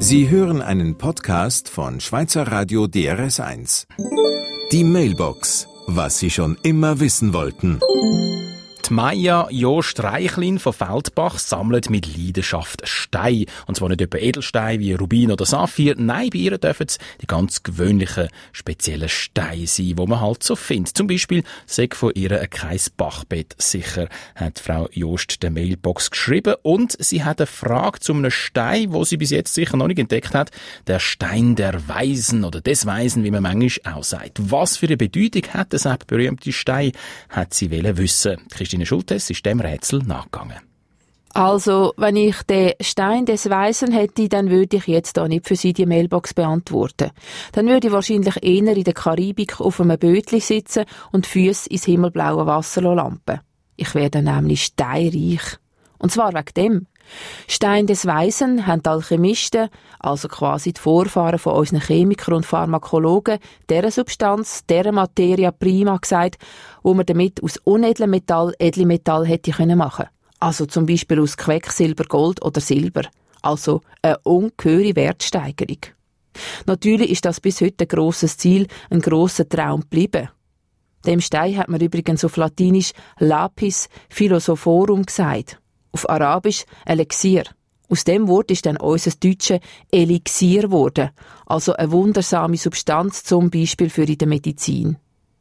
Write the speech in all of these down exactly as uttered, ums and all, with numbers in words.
Sie hören einen Podcast von Schweizer Radio D R S eins. Die Mailbox. Was Sie schon immer wissen wollten. Die Maja Jost Reichlin von Feldbach sammelt mit Leidenschaft Steine. Und zwar nicht etwa Edelsteine wie Rubin oder Saphir. Nein, bei ihr dürfen es die ganz gewöhnlichen, speziellen Steine sein, die man halt so findet. Zum Beispiel sei von ihr ein kein Bachbett sicher, hat Frau Jost der Mailbox geschrieben. Und sie hat eine Frage zu einem Stein, wo sie bis jetzt sicher noch nicht entdeckt hat. Der Stein der Weisen oder des Weisen, wie man manchmal auch sagt. Was für eine Bedeutung hat dieser berühmte Stein, hat sie wollen wissen. Christine Schultes ist dem Rätsel nachgegangen. Also, wenn ich den Stein des Weisen hätte, dann würde ich jetzt da nicht für Sie die Mailbox beantworten. Dann würde ich wahrscheinlich eher in der Karibik auf einem Bötli sitzen und Füße ins himmelblaue Wasser lampen. Ich werde nämlich steinreich. Und zwar wegen dem. Stein des Weisen haben die Alchemisten, also quasi die Vorfahren von unseren Chemikern und Pharmakologen, dieser Substanz, dieser Materia prima gesagt, wo man damit aus unedlem Metall edle Metall hätte können machen. Also zum Beispiel aus Quecksilber, Gold oder Silber. Also eine ungeheure Wertsteigerung. Natürlich ist das bis heute ein grosses Ziel, ein grosser Traum geblieben. Dem Stein hat man übrigens auf Latinisch Lapis Philosophorum gesagt. Auf Arabisch Elixier. Aus dem Wort ist dann unser deutsche Elixier geworden. Also eine wundersame Substanz, zum Beispiel für in der Medizin.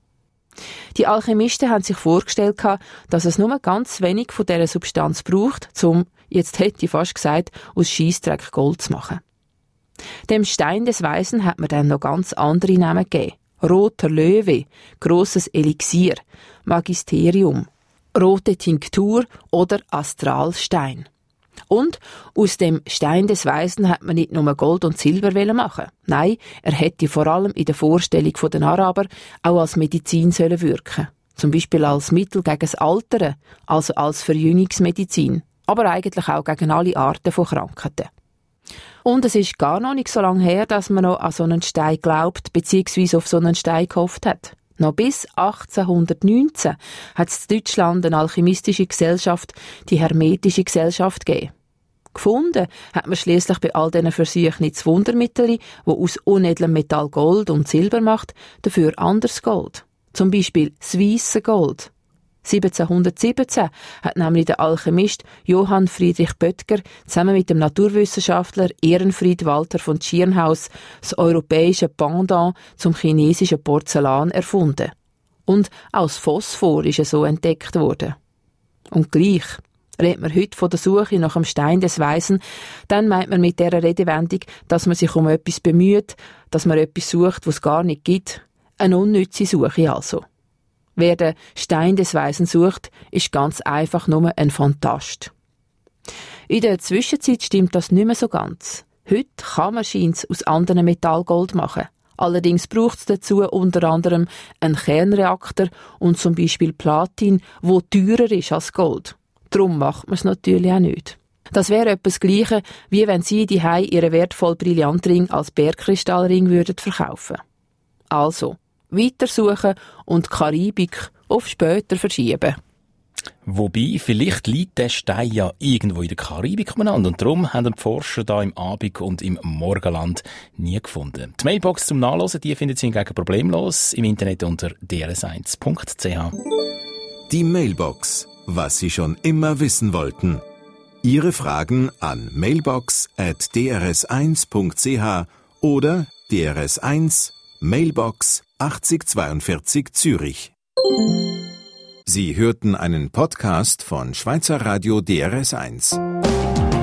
Die Alchemisten haben sich vorgestellt, dass es nur ganz wenig von dieser Substanz braucht, um, jetzt hätte ich fast gesagt, aus Scheissdreck Gold zu machen. Dem Stein des Weisen hat man dann noch ganz andere Namen gegeben. Roter Löwe, grosses Elixier, Magisterium, rote Tinktur oder Astralstein. Und aus dem Stein des Weisen hat man nicht nur Gold und Silber machen. Nein, er hätte vor allem in der Vorstellung der Araber auch als Medizin sollen wirken. Zum Beispiel als Mittel gegen das Altern, also als Verjüngungsmedizin. Aber eigentlich auch gegen alle Arten von Krankheiten. Und es ist gar noch nicht so lange her, dass man noch an so einen Stein glaubt, bzw. auf so einen Stein gehofft hat. Noch bis achtzehnhundertneunzehn hat es in Deutschland eine alchemistische Gesellschaft, die Hermetische Gesellschaft, gegeben. Gefunden hat man schliesslich bei all diesen Versuchen nicht das Wundermittel, das aus unedlem Metall Gold und Silber macht, dafür anderes Gold. Zum Beispiel das weisse Gold. siebzehnhundertsiebzehn hat nämlich der Alchemist Johann Friedrich Böttger zusammen mit dem Naturwissenschaftler Ehrenfried Walter von Tschirnhaus das europäische Pendant zum chinesischen Porzellan erfunden. Und auch das Phosphor ist so entdeckt worden. Und gleich redet man heute von der Suche nach dem Stein des Weisen, dann meint man mit dieser Redewendung, dass man sich um etwas bemüht, dass man etwas sucht, was es gar nicht gibt. Eine unnütze Suche also. Wer den Stein des Weisen sucht, ist ganz einfach nur ein Phantast. In der Zwischenzeit stimmt das nicht mehr so ganz. Heute kann man scheint's aus anderen Metall Gold machen. Allerdings braucht es dazu unter anderem einen Kernreaktor und zum Beispiel Platin, wo teurer ist als Gold. Darum macht man es natürlich auch nicht. Das wäre etwas Gleiche, wie wenn Sie die Hei Ihren wertvollen Brillantring als Bergkristallring würden verkaufen. Also, weitersuchen und die Karibik auf später verschieben. Wobei, vielleicht liegt der Stein ja irgendwo in der Karibik umeinander und darum haben die Forscher da im Abend und im Morgenland nie gefunden. Die Mailbox zum Nachlesen, die findet Sie hingegen problemlos im Internet unter d r s eins punkt c h. Die Mailbox. Was Sie schon immer wissen wollten. Ihre Fragen an mailbox at d r s eins punkt c h oder D R S eins Mailbox achtzig zweiundvierzig Zürich. Sie hörten einen Podcast von Schweizer Radio D R S eins.